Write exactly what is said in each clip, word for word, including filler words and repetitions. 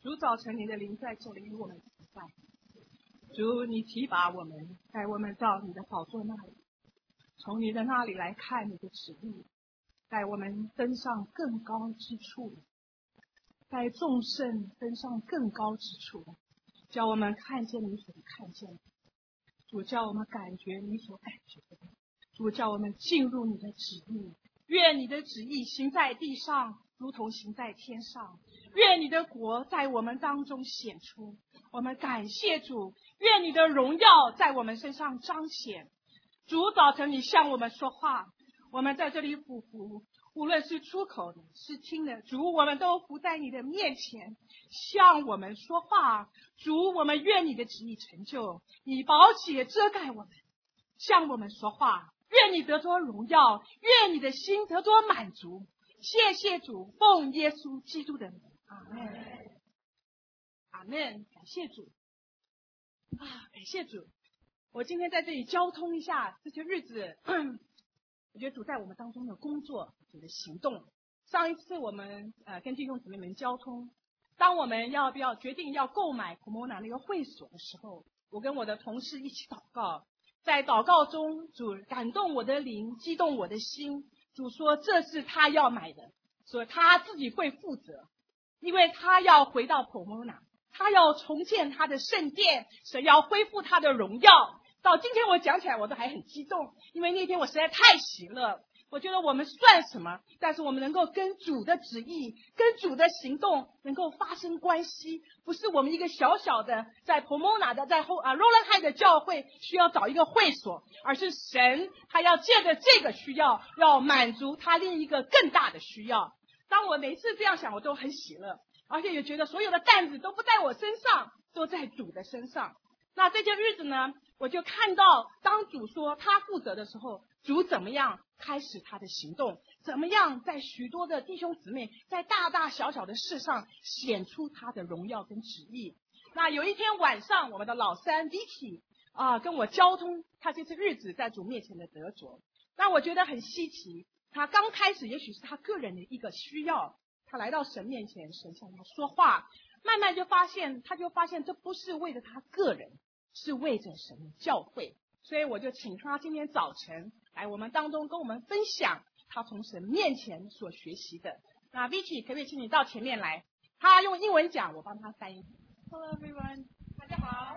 主早晨你的灵在这里与我们同在，主你提拔我们，带我们到你的宝座那里，从你的那里来看你的旨意，带我们登上更高之处，带众圣登上更高之处，叫我们看见你所看见的，主叫我们感觉你所感觉的，主叫我们进入你的旨意，愿你的旨意行在地上如同行在天上，愿你的国在我们当中显出，我们感谢主，愿你的荣耀在我们身上彰显。主早晨你向我们说话，我们在这里俯伏，无论是出口的是听的，主我们都伏在你的面前向我们说话。主我们愿你的旨意成就，以宝血遮盖我们，向我们说话，愿你得着荣耀，愿你的心得着满足。谢谢主，奉耶稣基督的名，阿门，阿门。感谢主啊，感谢主。我今天在这里交通一下这些日子，我觉得主在我们当中的工作，主的行动。上一次我们呃跟弟兄姊妹们交通，当我们要不要决定要购买普摩纳那个会所的时候，我跟我的同事一起祷告，在祷告中，主感动我的灵，激动我的心。主说这是他要买的，所以他自己会负责，因为他要回到普摩纳，他要重建他的圣殿，神要恢复他的荣耀。到今天我讲起来我都还很激动，因为那天我实在太喜乐。我觉得我们算什么，但是我们能够跟主的旨意跟主的行动能够发生关系，不是我们一个小小的在 Pomona 的在后啊 Roland High 的教会需要找一个会所，而是神他要借着这个需要要满足他另一个更大的需要。当我每次这样想我都很喜乐，而且也觉得所有的担子都不在我身上，都在主的身上。那这些日子呢，我就看到当主说他负责的时候，主怎么样开始他的行动，怎么样在许多的弟兄姊妹在大大小小的事上显出他的荣耀跟旨意。那有一天晚上，我们的老三 Vicky 啊跟我交通他这次日子在主面前的得着，那我觉得很稀奇。他刚开始也许是他个人的一个需要，他来到神面前，神向他说话，慢慢就发现他就发现这不是为了他个人，是为着神的教会。所以我就请他今天早晨来我们当中跟我们分享他从神面前所学习的。那 Vicky 可不可以请你到前面来，他用英文讲，我帮他翻译。 Hello everyone. 大家好。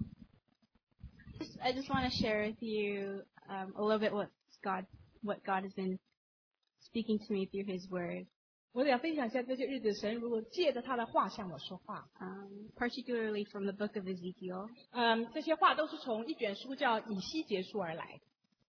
I just want to share with you um, a little bit what God what God has been speaking to me through His Word. 我想分享一下这些日子神如果借着他的话向我说话， Um, particularly from the book of Ezekiel. 嗯，这些话都是从一卷书叫以西结书而来。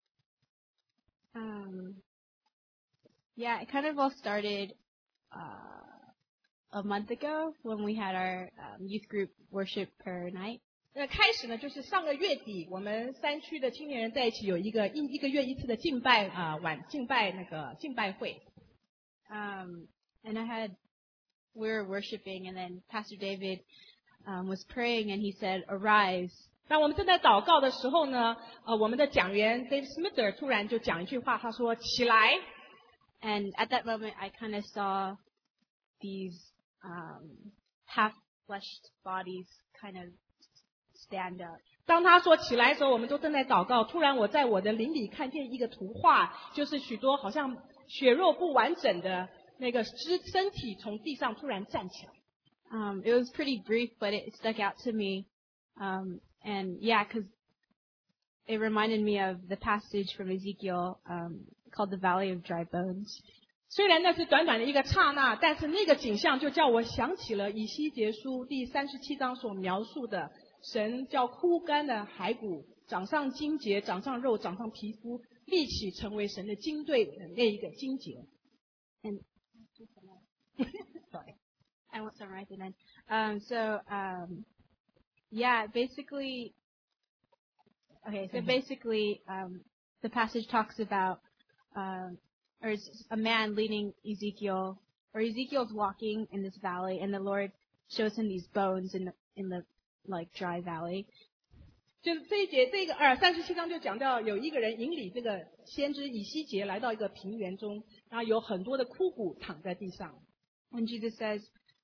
Um, yeah, it kind of all started uh, a month ago when we had our um, youth group worship prayer night. 那开始呢，就是上个月底，我们山区的青年人在一起有一个一一个月一次的敬拜啊、呃、晚敬拜那个敬拜会。 Um, and I had we were worshiping, and then Pastor David um, was praying, and he said, "Arise." 当我们正在祷告的时候呢，呃，我们的讲员 Dave Smither 突然就讲一句话，他说：“起来。” And at that moment, I kind of saw these um, half-fleshed bodies kind of stand up. 当他说起来的时候，我们都正在祷告。突然，我在我的灵里看见一个图画，就是许多好像血肉不完整的那个肢身体从地上突然站起来。 Um, it was pretty brief, but it stuck out to me. Um, and yeah, because it reminded me of the passage from Ezekiel um, called the Valley of Dry Bones. 虽然那是短短的一个刹那，但是那个景象就叫我想起了以西结书第三十七章所描述的，神叫枯干的骸骨长上筋节，长上肉，长上皮肤，立起成为神的军队的那一个筋节。 And sorry, I won't summarize it then. Um, so um, yeah, basically, okay. So basically, um, the passage talks about, um, or it's a man leading Ezekiel, or Ezekiel's walking in this valley, and the Lord shows him these bones in the in the like dry valley. 就是这一节，这个二三十七章就讲到有一个人引领这个先知以西结来到一个平原中，然后有很多的枯骨躺在地上。 And Jesus says,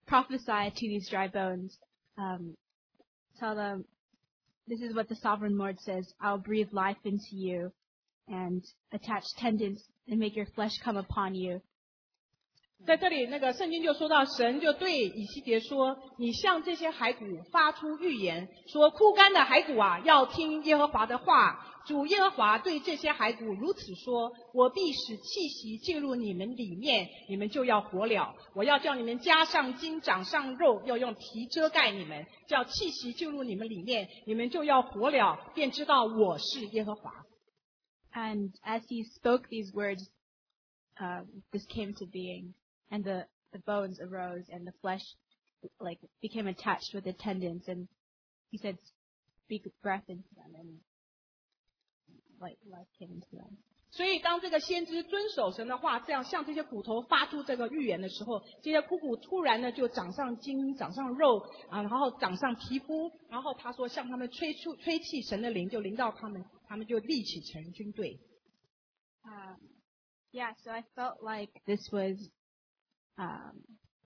prophesy to these dry bones. Um, tell them, this is what the sovereign Lord says. I'll breathe life into you and attach tendons and make your flesh come upon you. 在这里，那个圣经就说到，神就对以西结说：“你向这些骸骨发出预言，说枯干的骸骨啊，要听耶和华的话。主耶和华对这些骸骨如此说：我必使气息进入你们里面，你们就要活了。我要叫你们加上筋，长上肉，要用皮遮盖你们，叫气息进入你们里面，你们就要活了，便知道我是耶和华。” And as he spoke these words, uh, this came to being. And the, the bones arose and the flesh like became attached with the tendons. And he said, speak breath into them and like life came into them. 所以当这个先知遵守神的话，这样向这些骨头发出这个预言的时候，这些枯骨突然呢就长上筋，长上肉啊，然后长上皮肤，然后他说向他们吹出吹气，神的灵就临到他们，他们就立起成军队。 Um, yeah, so I felt like this was Um,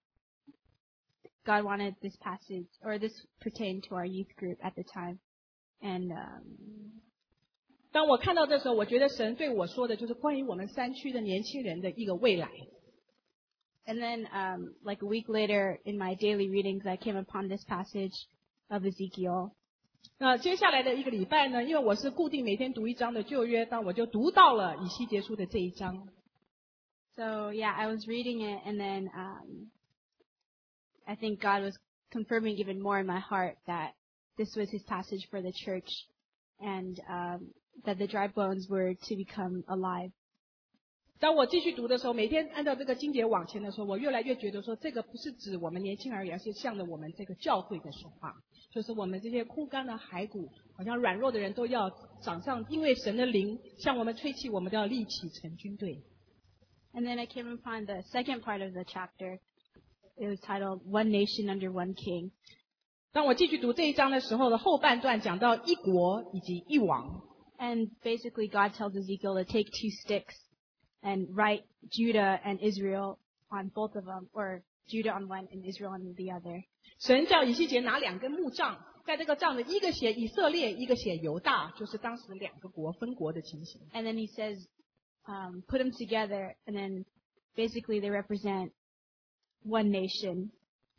God wanted this passage, or this pertained to our youth group at the time. And um, 当我看到这时候，我觉得神对我说的就是关于我们山区的年轻人的一个未来。 And then, um, like a week later, in my daily readings, I came upon this passage of Ezekiel. 那接下来的一个礼拜呢，因为我是固定每天读一章的旧约，那我就读到了以西结书的这一章。 So yeah, I was reading it, and then um, I think God was confirming even more in my heart that this was His passage for the church, and um, that the dry bones were to become alive. 当我继续读的时候，每天按照这个经节往前的时候，我越来越觉得说，这个不是指我们年轻而已，而是向着我们这个教会的说话，就是我们这些枯干的骸骨，好像软弱的人都要长上，因为神的灵向我们吹气，我们都要立起成军队。 And then I came upon the second part of the chapter. It was titled One Nation Under One King. 当我继续读这一章的时候的后半段讲到一国以及一王。 And basically God tells Ezekiel to take two sticks and write Judah and Israel on both of them, or Judah on one and Israel on the other. 神叫以西结拿两根木杖，在这个杖的一个写以色列，一个写犹大，就是当时两个国分国的情形。 And then he says, Um, put them together, and then basically they represent one nation.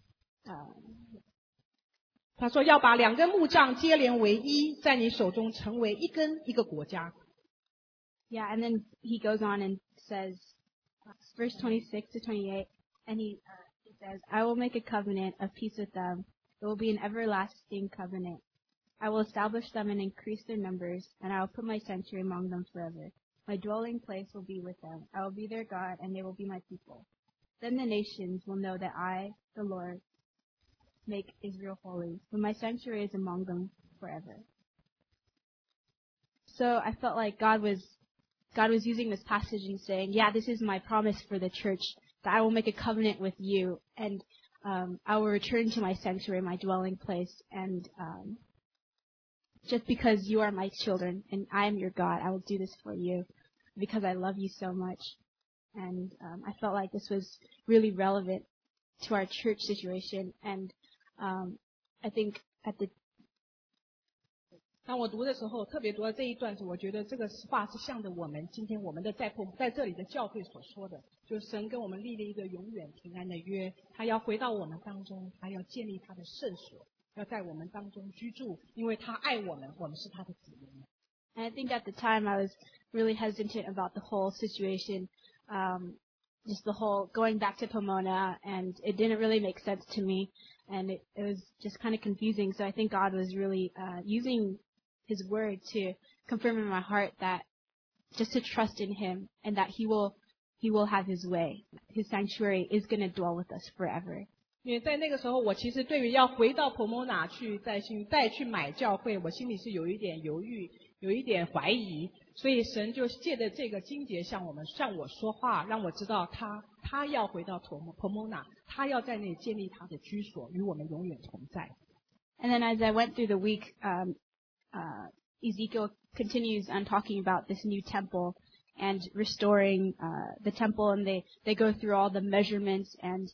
Um, 他说要把两根木杖接连为一，在你手中成为一根一个国家。 Yeah, and then he goes on and says, uh, verse twenty-six to twenty-eight, and he, uh, he says, I will make a covenant of peace with them. It will be an everlasting covenant. I will establish them and increase their numbers, and I will put my sanctuary among them forever. My dwelling place will be with them. I will be their God, and they will be my people. Then the nations will know that I, the Lord, make Israel holy, when my sanctuary is among them forever. So I felt like God was, God was using this passage and saying, yeah, this is my promise for the church, that I will make a covenant with you, and um, I will return to my sanctuary, my dwelling place, and um, just because you are my children and I am your God, I will do this for you because I love you so much. And um, I felt like this was really relevant to our church situation. And um, I think at the 当我读的时候，特别读到这一段时，我觉得这个话是向着我们今天我们的在在这里的教会所说的，就是神跟我们立了一个永远平安的约，他要回到我们当中，他要建立他的圣所。要在我们当中居住，因为他爱我们，我们是他的子民。 And I think at the time I was really hesitant about the whole situation, um, just the whole going back to Pomona, and it didn't really make sense to me, and it, it was just kind of confusing. So I think God was really uh, using His word to confirm in my heart that just to trust in Him, and that He will He will have His way. His sanctuary is going to dwell with us forever. 因为在那个时候，我其实对于要回到 Pomona 去再去再去买教会，我心里是有一点犹豫，有一点怀疑。所以神就借着这个经节向我们向我说话，让我知道他他要回到 Pomona， 他要在那里建立他的居所，与我们永远同在。 And then as I went through the week, um, uh, Ezekiel continues on talking about this new temple and restoring uh, the temple, and they they go through all the measurements and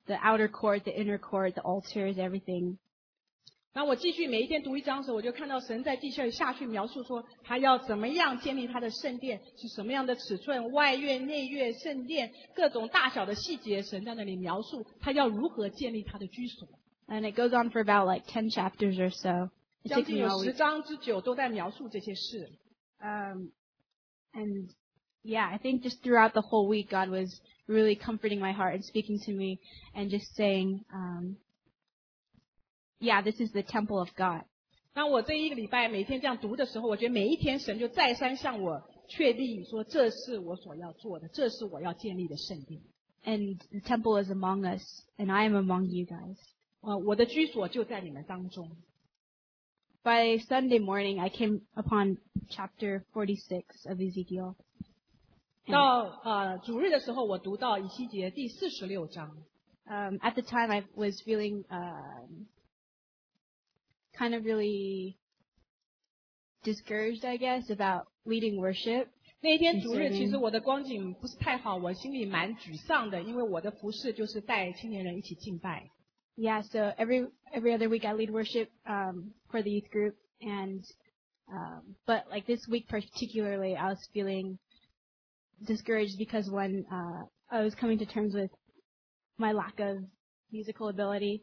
the outer court, the inner court, the altars, everything. 当我继续每一天读一章的时候，我就看到神在地下下去描述说，他要怎么样建立他的圣殿，是什么样的尺寸，外院、内院、圣殿，各种大小的细节，神在那里描述他要如何建立他的居所。 And it goes on for about like ten chapters or so. It 将 took 近 me 有 all 十 week. 章之久都在描述这些事。 Um, and yeah, I think just throughout the whole week, God was really comforting my heart and speaking to me and just saying, um, yeah, this is the temple of God. 当我这一个礼拜每天这样读的时候，我觉得每一天神就再三向我确立说，这是我所要做的，这是我要建立的圣殿。 And the temple is among us, and I am among you guys. 呃，我的居所就在你们当中。 By Sunday morning, I came upon chapter forty-six of Ezekiel. 到呃主日的时候，我读到以西结第四十六章。 Um, at the time, I was feeling um, kind of really discouraged, I guess, about leading worship. 那一天主日，其实我的光景不是太好，我心里蛮沮丧的，因为我的服事就是带青年人一起敬拜。 Yeah, so every every other week I lead worship um, for the youth group, and um, but like this week particularly, I was feeling discouraged because when uh, I was coming to terms with my lack of musical ability.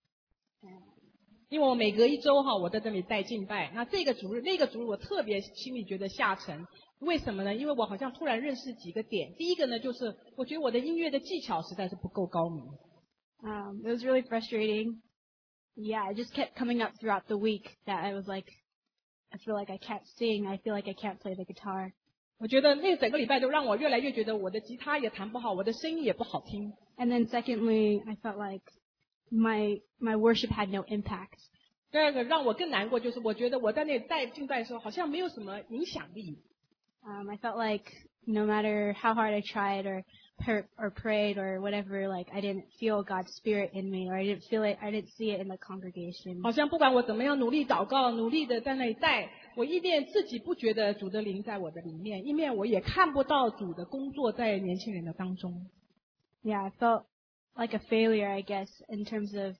因为我每隔一周哈，我在这里带敬拜。那这个主日、那个主日，我特别心里觉得下沉。为什么呢？因为我好像突然认识几个点。第一个呢，就是我觉得我的音乐的技巧实在是不够高明。 Um, it was really frustrating. Yeah, it just kept coming up throughout the week that I was like, I feel like I can't sing. I feel like I can't play the guitar. 我觉得那整个礼拜都让我越来越觉得我的吉他也弹不好，我的声音也不好听。 And then secondly, I felt like my my worship had no impact. 第二个让我更难过，就是我觉得我在那里带敬拜的时候，好像没有什么影响力。 Um, I felt like no matter how hard I tried or per, or prayed or whatever, like I didn't feel God's Spirit in me, or I didn't feel it, I didn't see it in the congregation. 好像不管我怎么样努力祷告，努力的在那里带，我一面自己不觉得主的灵在我的里面，一面我也看不到主的工作在年轻人的当中。 Yeah, I felt like a failure, I guess, in terms of,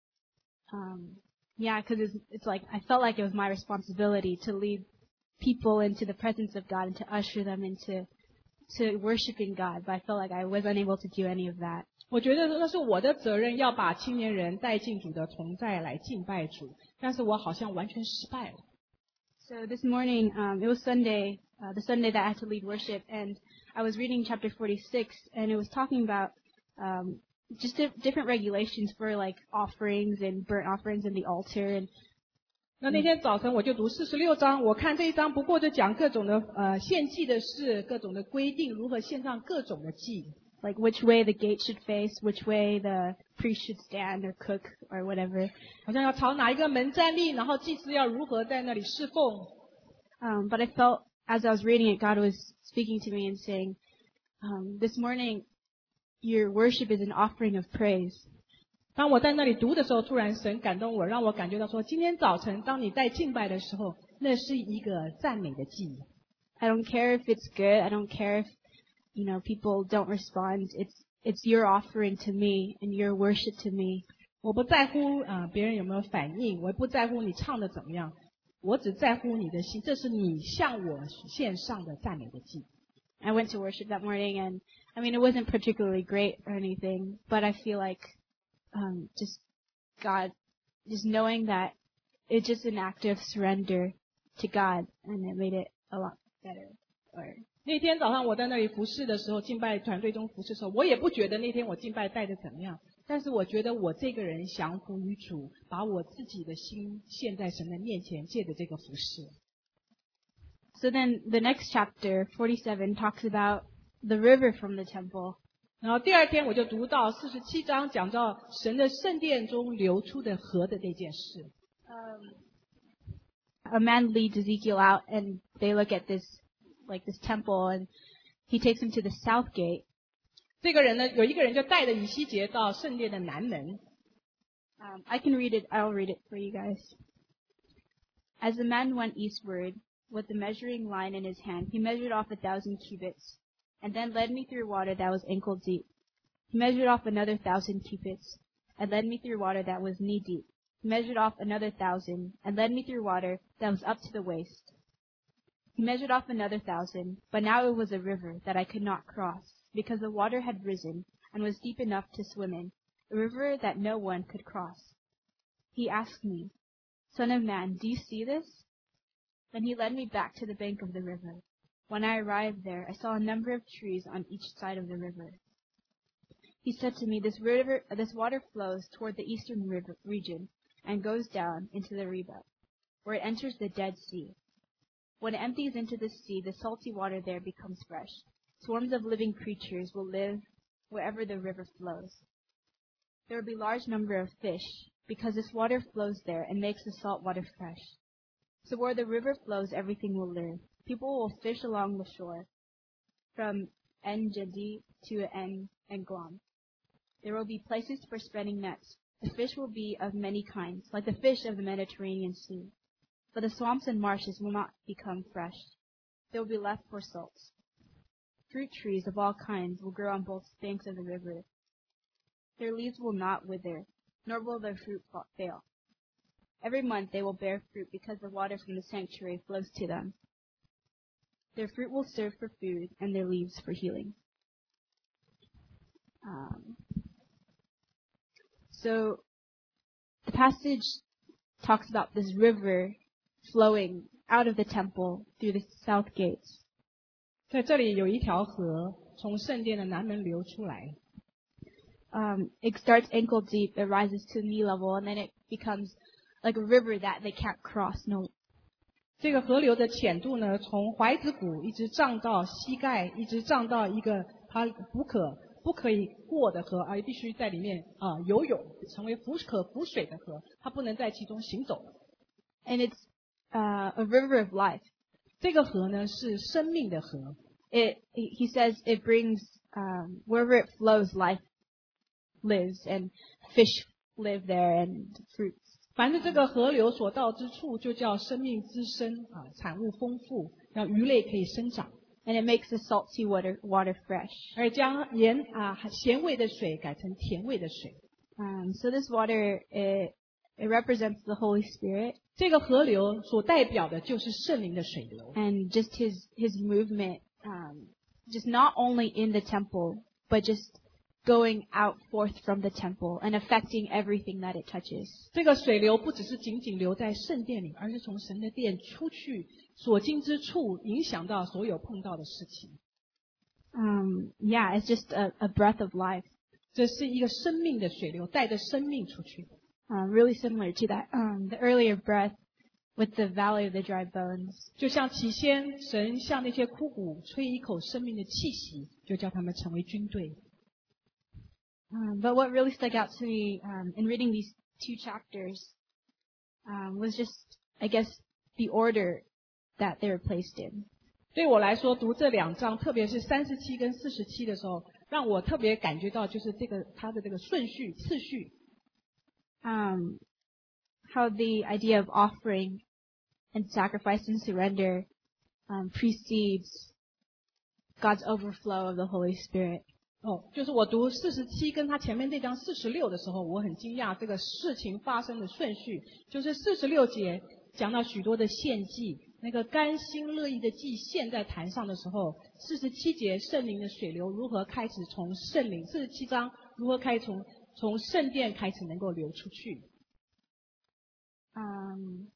um, yeah, because it's, it's like I felt like it was my responsibility to lead people into the presence of God and to usher them into to worshiping God, but I felt like I was unable to do any of that. 我觉得那是我的责任，要把青年人带进主的同在来敬拜主，但是我好像完全失败了。 So this morning, um, it was Sunday, uh, the Sunday that I had to lead worship, and I was reading chapter forty-six, and it was talking about um, just di- different regulations for like offerings and burnt offerings in the altar. And 那那天早晨我就读四十六章，我看这一章不过就讲各种的呃献祭的事，各种的规定，如何献上各种的祭。 like which way the gate should face, which way the priest should stand or cook or whatever. 好像要朝哪一个门站立，然后祭司要如何在那里侍奉。 Um, but I felt as I was reading it, God was speaking to me and saying, um, this morning, your worship is an offering of praise. 当我在那里读的时候，突然神感动我，让我感觉到说，今天早晨当你在敬拜的时候，那是一个赞美的祭。 I don't care if it's good. I don't care if, you know, people don't respond. It's it's your offering to me and your worship to me. 我不在乎啊、呃、别人有没有反应，我也不在乎你唱的怎么样，我只在乎你的心，这是你向我献上的赞美的祭。 I went to worship that morning, and I mean, it wasn't particularly great or anything, but I feel like um, just God, just knowing that it's just an act of surrender to God, and it made it a lot better. Or 那天早上我在那里服侍的时候，敬拜团队中服侍的时候，我也不觉得那天我敬拜带的怎么样，但是我觉得我这个人降服于主，把我自己的心献在神的面前，借着这个服侍。 So then the next chapter, forty-seven, talks about the river from the temple. 然后第二天我就读到四十七章，讲到神的圣殿中流出的河的这件事。 Um, a man leads Ezekiel out, and they look at this, like this temple, and he takes him to the south gate. 这个人呢，有一个人就带着以西结到圣殿的南门。 Um, I can read it. I'll read it for you guys. As the man went eastward with the measuring line in his hand, he measured off a thousand cubits, and then led me through water that was ankle deep. He measured off another thousand cubits, and led me through water that was knee-deep. He measured off another thousand, and led me through water that was up to the waist. He measured off another thousand, but now it was a river that I could not cross, because the water had risen and was deep enough to swim in, a river that no one could cross. He asked me, Son of man, do you see this? Then he led me back to the bank of the river. When I arrived there, I saw a number of trees on each side of the river. He said to me, This river, this water flows toward the eastern river region and goes down into the Reba, where it enters the Dead Sea. When it empties into the sea, the salty water there becomes fresh. Swarms of living creatures will live wherever the river flows. There will be a large number of fish, because this water flows there and makes the salt water fresh. So where the river flows, everything will live. People will fish along the shore, from En-Gedi to En-Eglaim. There will be places for spreading nets. The fish will be of many kinds, like the fish of the Mediterranean Sea. But the swamps and marshes will not become fresh. They will be left for salts. Fruit trees of all kinds will grow on both banks of the river. Their leaves will not wither, nor will their fruit fail. Every month they will bear fruit because the water from the sanctuary flows to them. Their fruit will serve for food, and their leaves for healing. Um, so the passage talks about this river flowing out of the temple through the south gates. 在这里有一条河从圣殿的南门流出来。 Um, it starts ankle deep, it rises to knee level, and then it becomes like a river that they can't cross. No. 这个河流的浅度呢，从踝子骨一直涨到膝盖，一直涨到一个它不可不可以过的河，而必须在里面啊、呃、游泳，成为浮可浮水的河，它不能在其中行走。 And it's uh, a river of life. 这个河呢是生命的河。 It he says it brings um, wherever it flows, life lives, and fish live there, and fruits. 凡是这个河流所到之处，就叫生命滋生啊，产物丰富，让鱼类可以生长。 And it makes the salty water water fresh. 而将盐啊咸味的水改成甜味的水。 Um, so this water it it represents the Holy Spirit. 这个河流所代表的就是圣灵的水流。 And just his his movement, um, just not only in the temple, but just going out forth from the temple and affecting everything that it touches. 这个水流不只是仅仅留在圣殿里，而是从神的殿出去，所经之处影响到所有碰到的事情。 Um, yeah, it's just a, a breath of life. 这是一个生命的水流，带着生命出去。 Uh, really similar to that, um, the earlier breath with the valley of the dry bones. 就像起先神向那些枯骨吹一口生命的气息，就叫他们成为军队。 Um, but what really stuck out to me um, in reading these two chapters um, was just, I guess, the order that they were placed in. 对我来说，读这两章，特别是三十七跟四十七的时候，让我特别感觉到就是这个它的这个顺序次序。 Um, how the idea of offering and sacrifice and surrender um, precedes God's overflow of the Holy Spirit. 哦，就是我读四十七跟他前面那章四十六的时候，我很惊讶这个事情发生的顺序。就是四十六节讲到许多的献祭，那个甘心乐意的祭献在坛上的时候，四十七节圣灵的水流如何开始从圣灵，四十七章如何开始从从圣殿开始能够流出去。 Um,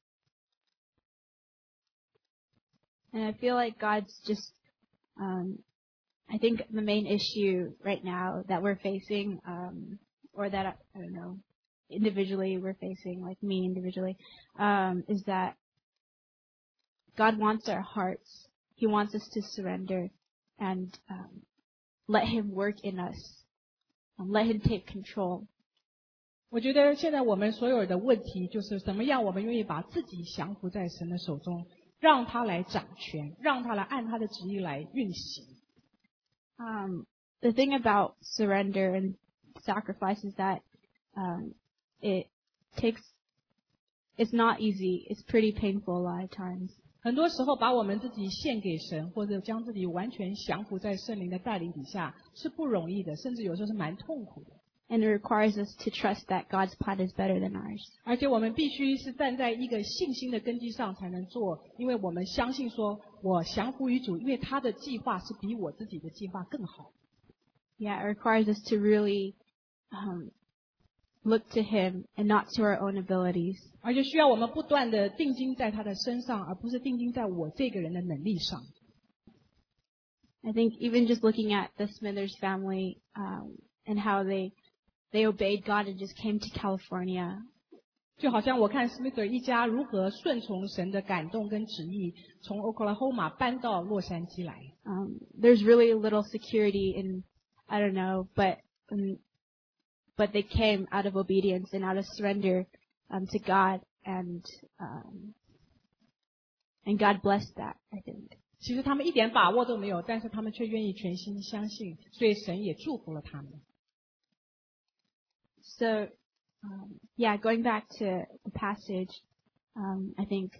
and I feel like God's just, um, I think the main issue right now that we're facing, um, or that, I, I don't know, individually we're facing, like me individually, um, is that God wants our hearts. He wants us to surrender and um, let Him work in us. And let Him take control. 我觉得现在我们所有的问题就是怎么样我们愿意把自己降服在神的手中，让他来掌权，让他来按他的旨意来运行。 Um, the thing about surrender and sacrifice is that um, it takes, it's not easy. It's pretty painful a lot of times. 很多时候把我们自己献给神，或者将自己完全降服在圣灵的带领底下，是不容易的，甚至有时候是蛮痛苦的。 And it requires us to trust that God's plan is better than ours. 而且我们必须是站在一个信心的根基上才能做，因为我们相信说，我降服于主，因为他的计划是比我自己的计划更好。 Yeah, it requires us to really um, look to Him and not to our own abilities. 而且需要我们不断的定睛在他的身上，而不是定睛在我这个人的能力上。 I think even just looking at the Smithers family um, and how they they obeyed God and just came to California. 就好像我看 Smither 一家如何顺从神的感动跟旨意，从 Oklahoma 搬到洛杉矶来。 Um, there's really little security in, I don't know, but um, but they came out of obedience and out of surrender um, to God, and um, and God blessed that, I think. 其实他们一点把握都没有，但是他们却愿意全心相信，所以神也祝福了他们。 So, um, yeah, going back to the passage, um, I think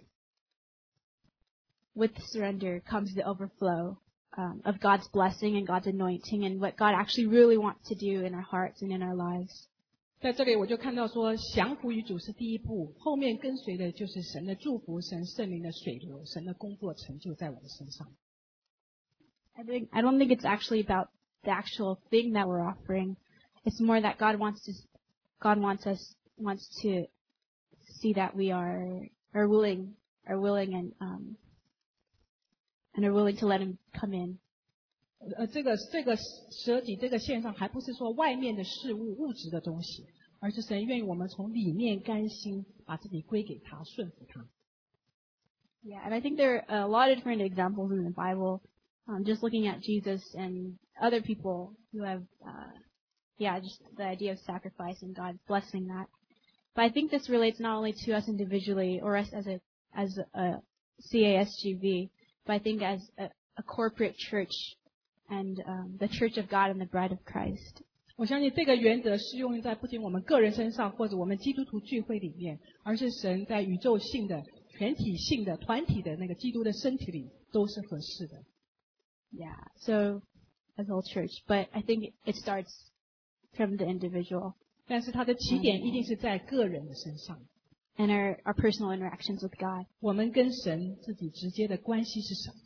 with surrender comes the overflow um, of God's blessing and God's anointing and what God actually really wants to do in our hearts and in our lives. 在这里我就看到说，降服于主是第一步，后面跟随的就是神的祝福，神圣灵的水流，神的工作成就在我的身上。 I think I don't think it's actually about the actual thing that we're offering. It's more that God wants to, God wants us wants to see that we are are willing, are willing and um and are willing to let Him come in. 呃，这个这个舍己这个线上，还不是说外面的事物物质的东西，而是神愿意我们从里面甘心把自己归给他，顺服他。 Yeah, and I think there are a lot of different examples in the Bible. Um, just looking at Jesus and other people who have, uh, yeah, just the idea of sacrifice and God blessing that. But I think this relates not only to us individually or us as a as a C A S G V, but I think as a, a corporate church and um, the Church of God and the Bride of Christ. 我相信这个原则适用在不仅我们个人身上，或者我们基督徒聚会里面，而是神在宇宙性的、全体性的、团体的那个基督的身体里都是合适的。 Yeah, so as a whole church, but I think it starts from the individual. 但是它的起点一定是在个人的身上。 And our, our personal interactions with God. 我们跟神自己直接的关系是什么？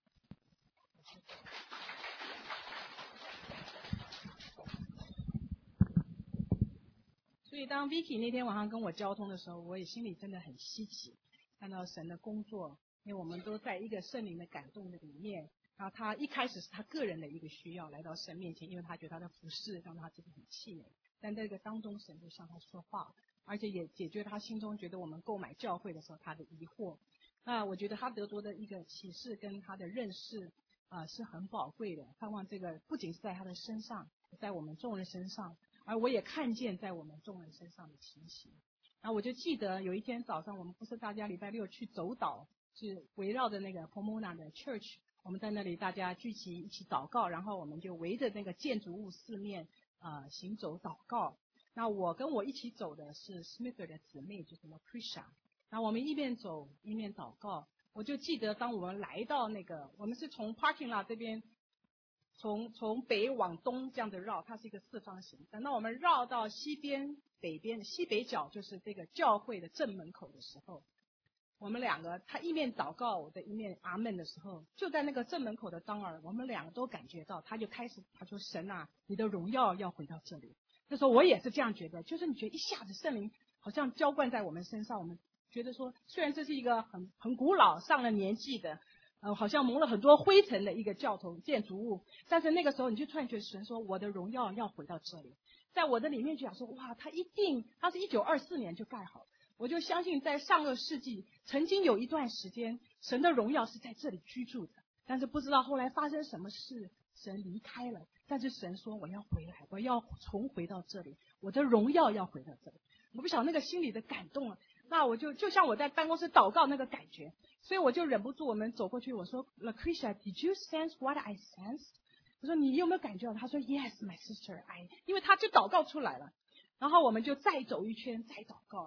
所以当 Vicky 那天晚上跟我交通的时候，我也心里真的很稀奇，看到神的工作，因为我们都在一个圣灵的感动的里面。然后他一开始是他个人的一个需要来到神面前，因为他觉得他的服侍让他自己很气馁。但在这个当中，神就向他说话，而且也解决他心中觉得我们购买教会的时候他的疑惑。那我觉得他得着的一个启示跟他的认识啊、呃、是很宝贵的。盼望这个不仅是在他的身上，在我们众人身上，而我也看见在我们众人身上的情形。然后我就记得有一天早上，我们不是大家礼拜六去走岛，是围绕着那个 Pomona 的 Church。我们在那里大家聚集一起祷告，然后我们就围着那个建筑物四面呃行走祷告。那我跟我一起走的是 Smither 的姊妹，就是 Lucretia。那我们一面走一面祷告。我就记得当我们来到那个，我们是从 parking lot 这边从从北往东这样子绕，它是一个四方形。等到我们绕到西边北边西北角，就是这个教会的正门口的时候，我们两个，他一面祷告，我的一面阿门的时候，就在那个正门口的当儿，我们两个都感觉到，他就开始他说：“神啊，你的荣耀要回到这里。”那时候我也是这样觉得，就是你觉得一下子圣灵好像浇灌在我们身上，我们觉得说，虽然这是一个很很古老、上了年纪的，呃，好像蒙了很多灰尘的一个教头建筑物，但是那个时候你就突然觉得神说：“我的荣耀要回到这里。”在我的里面就想说：“哇，他一定，他是一九二四年就盖好了。”我就相信在上个世纪曾经有一段时间神的荣耀是在这里居住的，但是不知道后来发生什么事，神离开了，但是神说我要回来，我要重回到这里，我的荣耀要回到这里。我不晓得那个心里的感动啊，那我就就像我在办公室祷告那个感觉，所以我就忍不住，我们走过去，我说 Lucretia, did you sense what I sensed? 我说你有没有感觉到？他说 Yes, my sister, I 因为他就祷告出来了，然后我们就再走一圈再祷告。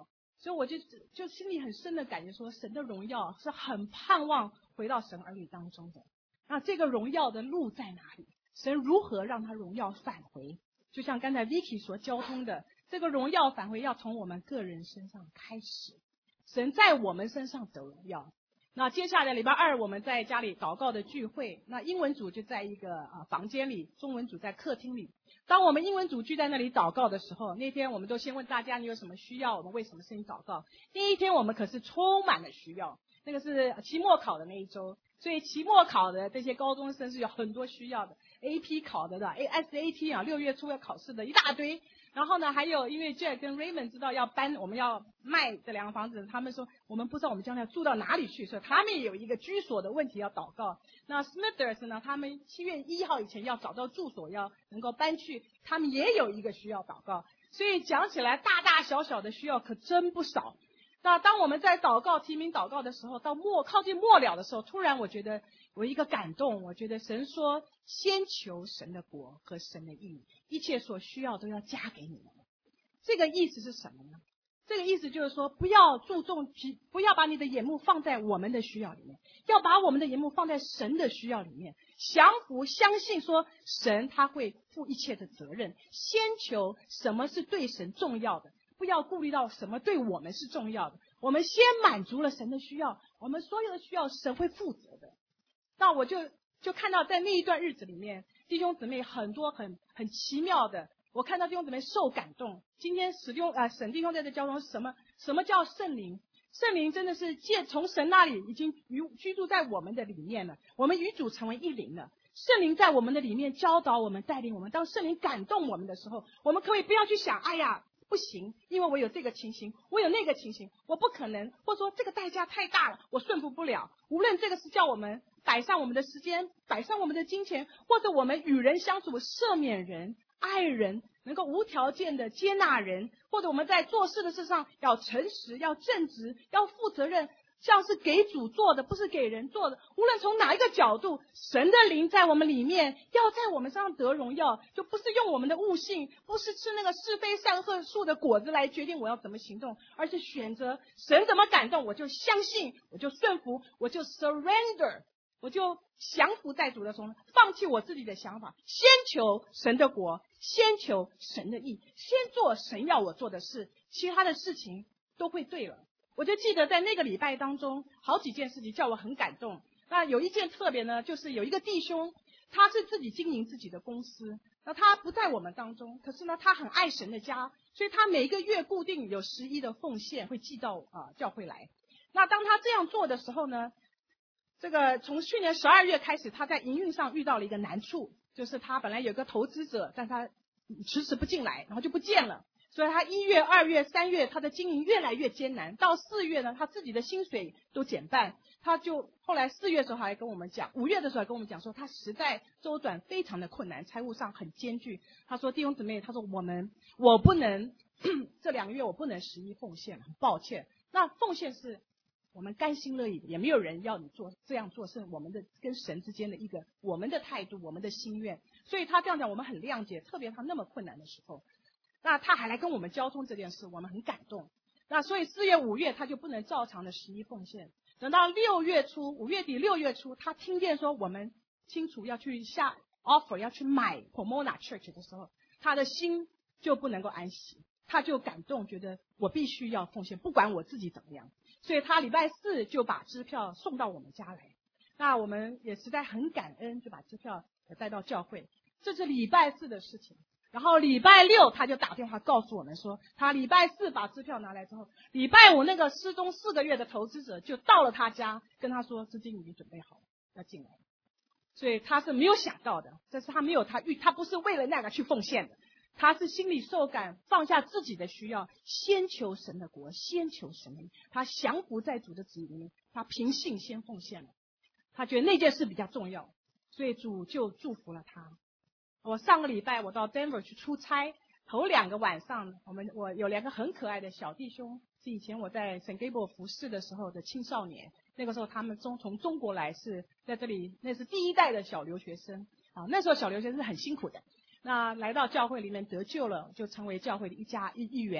所以我就就心里很深的感觉说，神的荣耀是很盼望回到神儿女当中的。那这个荣耀的路在哪里？神如何让他荣耀返回？就像刚才 Vicky 所交通的，这个荣耀返回要从我们个人身上开始，神在我们身上得荣耀。那接下来礼拜二我们在家里祷告的聚会，那英文组就在一个啊房间里，中文组在客厅里。当我们英文组聚在那里祷告的时候，那天我们都先问大家你有什么需要，我们为什么事情祷告。第一天我们可是充满了需要，那个是期末考的那一周，所以期末考的这些高中生是有很多需要的 ，A P 考的的 ，S A T 啊，六月初要考试的一大堆。然后呢，还有因为 Jack 跟 Raymond 知道要搬，我们要卖这两个房子，他们说我们不知道我们将来住到哪里去，所以他们也有一个居所的问题要祷告。那 Smithers 呢，他们七月一号以前要找到住所，要能够搬去，他们也有一个需要祷告。所以讲起来，大大小小的需要可真不少。那当我们在祷告提名祷告的时候，到末靠近末了的时候，突然我觉得有一个感动，我觉得神说先求神的国和神的义，一切所需要都要加给你们。这个意思是什么呢？这个意思就是说，不要注重，不要把你的眼目放在我们的需要里面，要把我们的眼目放在神的需要里面，降服相信说神他会负一切的责任，先求什么是对神重要的，不要顾虑到什么对我们是重要的，我们先满足了神的需要，我们所有的需要神会负责的。那我就就看到在那一段日子里面，弟兄姊妹很多很很奇妙的，我看到弟兄姊妹受感动。今天使用呃沈弟兄在这交通什么什么叫圣灵？圣灵真的是借从神那里已经与居住在我们的里面了，我们与主成为一灵了。圣灵在我们的里面教导我们，带领我们。当圣灵感动我们的时候，我们可以不要去想，哎呀不行，因为我有这个情形，我有那个情形，我不可能，或者说这个代价太大了，我顺服不了。无论这个是叫我们摆上我们的时间，摆上我们的金钱，或者我们与人相处赦免人、爱人，能够无条件的接纳人，或者我们在做事的事上要诚实、要正直、要负责任，像是给主做的，不是给人做的。无论从哪一个角度，神的灵在我们里面，要在我们身上得荣耀，就不是用我们的悟性，不是吃那个是非善恶树的果子来决定我要怎么行动，而是选择神怎么感动，我就相信，我就顺服，我就 surrender， 我就降服在主的手中，放弃我自己的想法，先求神的国，先求神的义，先做神要我做的事，其他的事情都会对了。我就记得在那个礼拜当中，好几件事情叫我很感动。那有一件特别呢，就是有一个弟兄，他是自己经营自己的公司，那他不在我们当中，可是呢，他很爱神的家，所以他每个月固定有十一的奉献会寄到啊、呃、教会来。那当他这样做的时候呢，这个从去年十二月开始，他在营运上遇到了一个难处，就是他本来有个投资者，但他迟迟不进来，然后就不见了。所以他一月、二月、三月，他的经营越来越艰难。到四月呢，他自己的薪水都减半，他就后来四月的时候还跟我们讲，五月的时候还跟我们讲说，他实在周转非常的困难，财务上很艰巨。他说弟兄姊妹，他说我们我不能这两个月我不能十一奉献，很抱歉。那奉献是我们甘心乐意的，也没有人要你做这样做，是我们的跟神之间的一个我们的态度，我们的心愿。所以他这样讲，我们很谅解，特别他那么困难的时候。那他还来跟我们交通这件事，我们很感动。那所以四月、五月他就不能照常的十一奉献。等到六月初、五月底、六月初，他听见说我们清楚要去下 offer 要去买 Pomona Church 的时候，他的心就不能够安息，他就感动，觉得我必须要奉献，不管我自己怎么样。所以他礼拜四就把支票送到我们家来。那我们也实在很感恩，就把支票带到教会。这是礼拜四的事情。然后礼拜六他就打电话告诉我们说，他礼拜四把支票拿来之后，礼拜五那个失踪四个月的投资者就到了他家，跟他说资金已经准备好了，要进来。所以他是没有想到的，这是他没有他预，他不是为了那个去奉献的，他是心里受感，放下自己的需要，先求神的国，先求神的义，他降服在主的旨意里面，他凭信先奉献了，他觉得那件事比较重要，所以主就祝福了他。我上个礼拜我到 Denver 去出差，头两个晚上，我们我有两个很可爱的小弟兄，是以前我在 Saint Gabriel 服侍的时候的青少年，那个时候他们中从中国来，是在这里，那是第一代的小留学生啊，那时候小留学生是很辛苦的，那来到教会里面得救了，就成为教会的一家一一员。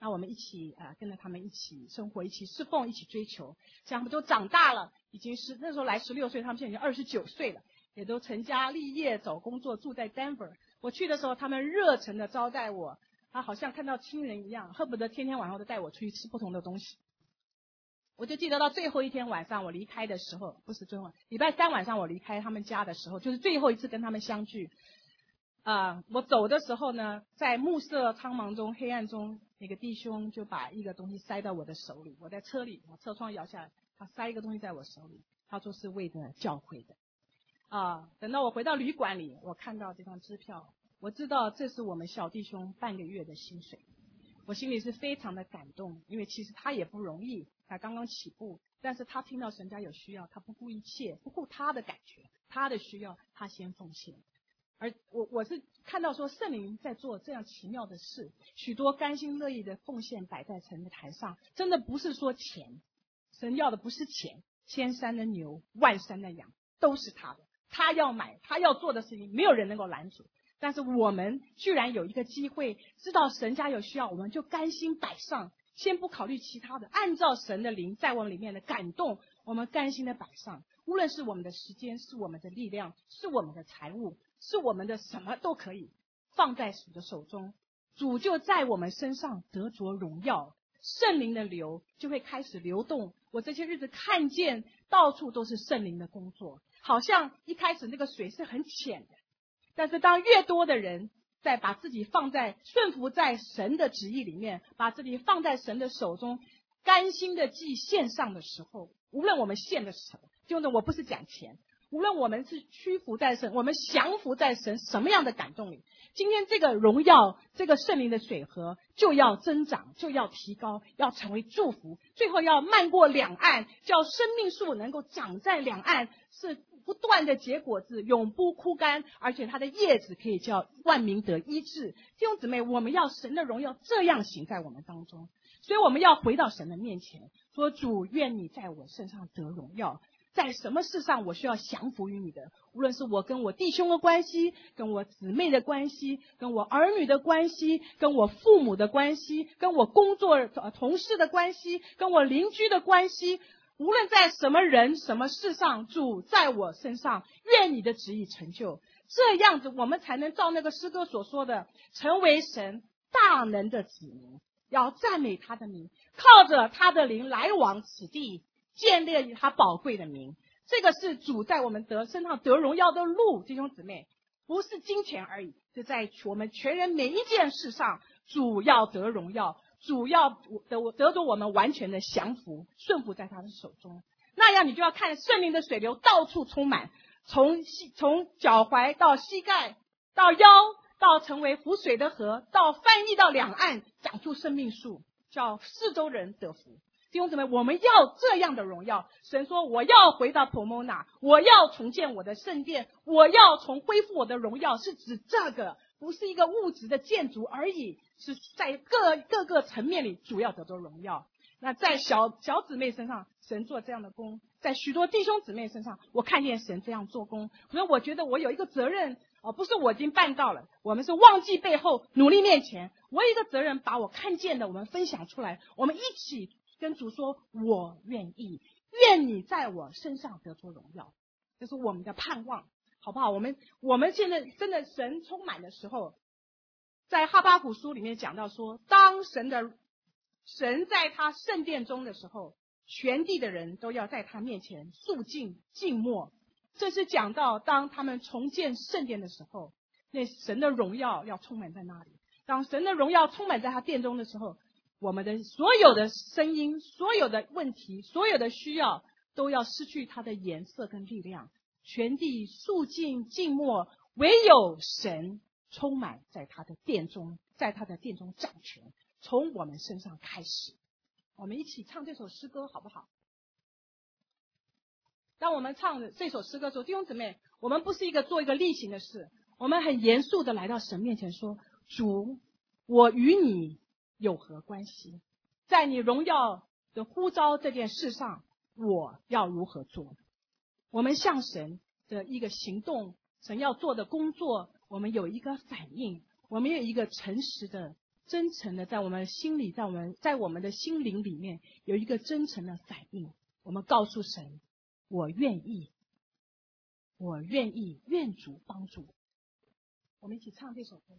那我们一起啊、呃、跟着他们一起生活，一起侍奉，一起追求。像他们都长大了，已经是那时候来十六岁，他们现在已经二十九岁了，也都成家立业，找工作，住在 Denver。我去的时候，他们热忱的招待我，他好像看到亲人一样，恨不得天天晚上都带我出去吃不同的东西。我就记得到最后一天晚上我离开的时候，不是最后礼拜三晚上我离开他们家的时候，就是最后一次跟他们相聚。啊、呃，我走的时候呢，在暮色苍茫中、黑暗中，那个弟兄就把一个东西塞到我的手里。我在车里，我车窗摇下来，他塞一个东西在我手里，他说是为了教会的。啊、呃，等到我回到旅馆里，我看到这张支票，我知道这是我们小弟兄半个月的薪水。我心里是非常的感动，因为其实他也不容易，他刚刚起步，但是他听到神家有需要，他不顾一切，不顾他的感觉，他的需要，他先奉献。而我我是看到说圣灵在做这样奇妙的事，许多甘心乐意的奉献摆在神的台上，真的不是说钱，神要的不是钱，千山的牛，万山的羊都是他的，他要买，他要做的事情，没有人能够拦阻。但是我们居然有一个机会，知道神家有需要，我们就甘心摆上，先不考虑其他的，按照神的灵在我们里面的感动，我们甘心的摆上。无论是我们的时间，是我们的力量，是我们的财物，是我们的什么都可以放在主的手中，主就在我们身上得着荣耀，圣灵的流就会开始流动。我这些日子看见到处都是圣灵的工作，好像一开始那个水是很浅的，但是当越多的人在把自己放在顺服在神的旨意里面，把自己放在神的手中，甘心的祭献上的时候，无论我们献的是什么，就呢我不是讲钱，无论我们是屈服在神，我们降服在神什么样的感动里，今天这个荣耀，这个圣灵的水河就要增长，就要提高，要成为祝福，最后要漫过两岸，叫生命树能够长在两岸，是不断的结果子，永不枯干，而且它的叶子可以叫万民得医治。弟兄姊妹，我们要神的荣耀这样行在我们当中，所以我们要回到神的面前，说主，愿你在我身上得荣耀，在什么事上我需要降服于你的，无论是我跟我弟兄的关系，跟我姊妹的关系，跟我儿女的关系，跟我父母的关系，跟我工作同事的关系，跟我邻居的关系，无论在什么人什么事上，主在我身上，愿你的旨意成就。这样子我们才能照那个诗歌所说的，成为神大能的子民，要赞美他的名，靠着他的灵来往此地，建立他宝贵的名。这个是主在我们得身上得荣耀的路，弟兄姊妹，不是金钱而已，是在我们全人每一件事上，主要得荣耀，主要得得着我们完全的降服顺服在他的手中。那样你就要看圣灵的水流到处充满，从从脚踝到膝盖到腰，到成为湖水的河，到翻溢到两岸，长出生命树，叫四周人得福。弟兄姊妹，我们要这样的荣耀。神说我要回到 Pomona， 我要重建我的圣殿，我要重恢复我的荣耀，是指这个，不是一个物质的建筑而已，是在各各个层面里主要得到荣耀。那在小小姊妹身上神做这样的工，在许多弟兄姊妹身上我看见神这样做工，所以我觉得我有一个责任，哦，不是我已经办到了，我们是忘记背后努力面前，我有一个责任把我看见的我们分享出来，我们一起跟主说我愿意，愿你在我身上得出荣耀，这是我们的盼望，好不好？我们我们现在真的神充满的时候，在哈巴谷书里面讲到说，当神的神在他圣殿中的时候，全地的人都要在他面前肃静静默。这是讲到当他们重建圣殿的时候，那神的荣耀要充满在那里。当神的荣耀充满在他殿中的时候，我们的所有的声音，所有的问题，所有的需要都要失去它的颜色跟力量，全地肃静静默，唯有神充满在他的殿中，在他的殿中掌权，从我们身上开始。我们一起唱这首诗歌好不好？当我们唱这首诗歌的时候，弟兄姊妹，我们不是一个做一个例行的事，我们很严肃的来到神面前说，主，我与你有何关系？在你荣耀的呼召这件事上，我要如何做？我们向神的一个行动，神要做的工作，我们有一个反应，我们有一个诚实的真诚的在我们心里，在我们在我们的心灵里面有一个真诚的反应。我们告诉神，我愿意，我愿意，愿主帮助。我们一起唱这首歌。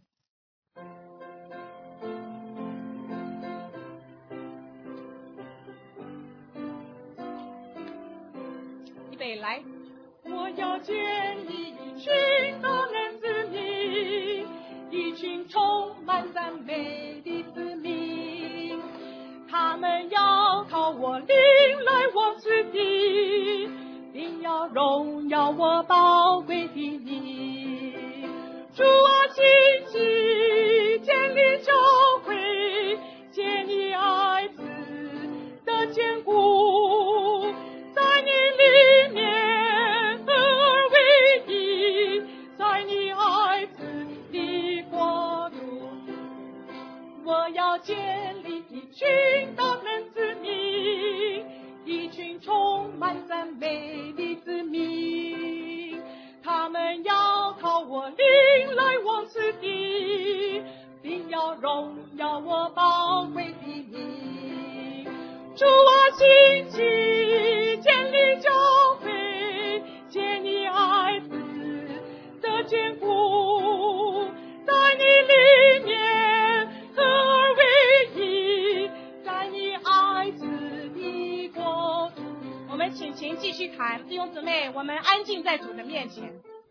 预备来，我要建立一群大能子民，一群充满赞美的子民，他们要靠我灵来往此地，并要荣耀我宝贵的名。主啊，亲戚建立教会，建立爱子的坚固，在你里面合而为一，在你爱子的国度，我要建立一群大能子民，一群充满赞美的子民，他们要靠我灵来往此地，并要荣耀我宝贵的名。主啊，亲戚建立教会，建立爱子的坚固，在你里面合而为一，在你爱子的国度。我们请琴继续弹，弟兄姊妹，我们安静在主的面前。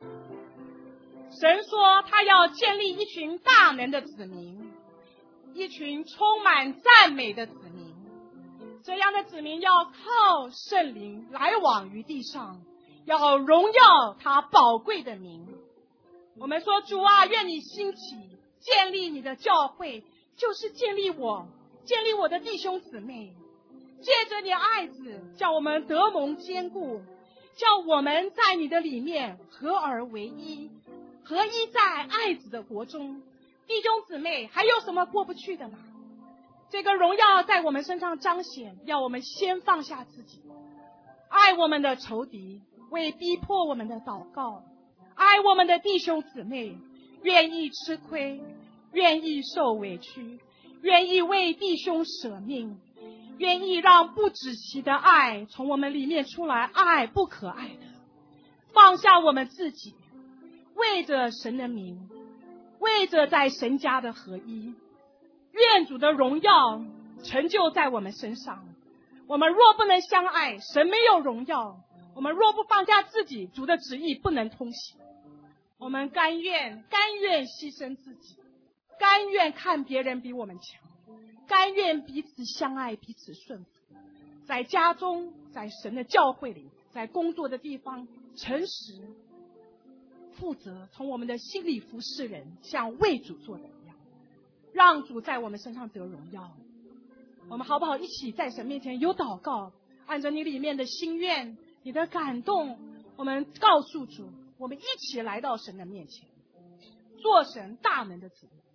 神说他要建立一群大能的子民，一群充满赞美的子民，这样的子民要靠圣灵来往于地上，要荣耀他宝贵的名。我们说，主啊，愿你兴起建立你的教会，就是建立我，建立我的弟兄姊妹，借着你的爱子，叫我们得蒙坚固，叫我们在你的里面合而为一，合一在爱子的国中。弟兄姊妹，还有什么过不去的吗？这个荣耀在我们身上彰显，要我们先放下自己，爱我们的仇敌，为逼迫我们的祷告，爱我们的弟兄姊妹，愿意吃亏，愿意受委屈，愿意为弟兄舍命，愿意让不止息的爱从我们里面出来，爱不可爱的，放下我们自己，为着神的名，为着在神家的合一，愿主的荣耀成就在我们身上。我们若不能相爱，神没有荣耀；我们若不放下自己，主的旨意不能通行。我们甘愿甘愿牺牲自己，甘愿看别人比我们强，甘愿彼此相爱，彼此顺服，在家中，在神的教会里，在工作的地方诚实负责，从我们的心里服侍人，像为主做的一样，让主在我们身上得荣耀。我们好不好一起在神面前有祷告，按照你里面的心愿，你的感动，我们告诉主，我们一起来到神的面前，做神大能的子民。